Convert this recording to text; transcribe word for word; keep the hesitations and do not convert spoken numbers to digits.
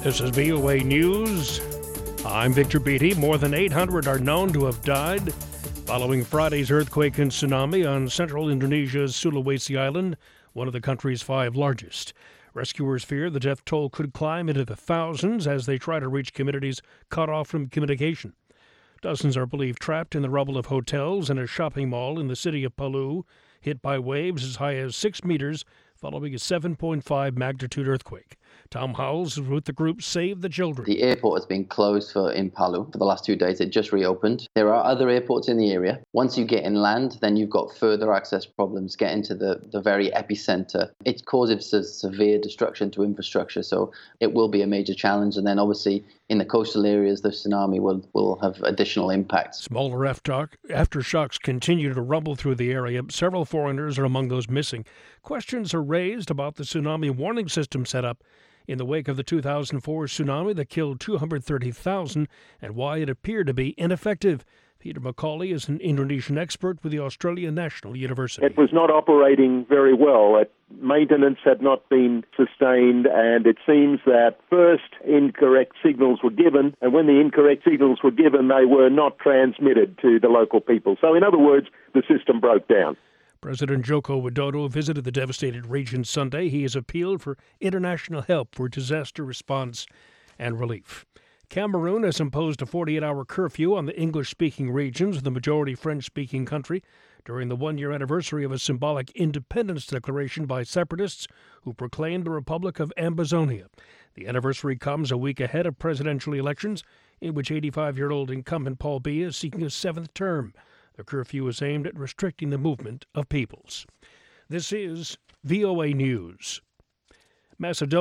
This is V O A News. I'm Victor Beatty. More than eight hundred are known to have died following Friday's earthquake and tsunami on central Indonesia's Sulawesi Island, one of the country's five largest. Rescuers fear the death toll could climb into the thousands as they try to reach communities cut off from communication. Dozens are believed trapped in the rubble of hotels and a shopping mall in the city of Palu, hit by waves as high as six meters following a seven point five magnitude earthquake. Tom Howells is with the group Save the Children. The airport has been closed for in Palu for the last two days. It just reopened. There are other airports in the area. Once you get inland, then you've got further access problems getting to the, the very epicenter. It causes severe destruction to infrastructure, so it will be a major challenge. And then obviously in the coastal areas, the tsunami will, will have additional impacts. Smaller aftershocks continue to rumble through the area. Several foreigners are among those missing. Questions are raised about the tsunami warning system set up in the wake of the two thousand four tsunami that killed two hundred thirty thousand and why it appeared to be ineffective. Peter McCauley is an Indonesian expert with the Australian National University. It was not operating very well. It, maintenance had not been sustained, and it seems that first incorrect signals were given, and when the incorrect signals were given, they were not transmitted to the local people. So in other words, the system broke down. President Joko Widodo visited the devastated region Sunday. He has appealed for international help for disaster response and relief. Cameroon has imposed a forty-eight hour curfew on the English-speaking regions of the majority French-speaking country during the one-year anniversary of a symbolic independence declaration by separatists who proclaimed the Republic of Ambazonia. The anniversary comes a week ahead of presidential elections in which eighty-five-year-old incumbent Paul Biya is seeking a seventh term. The curfew is aimed at restricting the movement of peoples. This is V O A News. Macedonia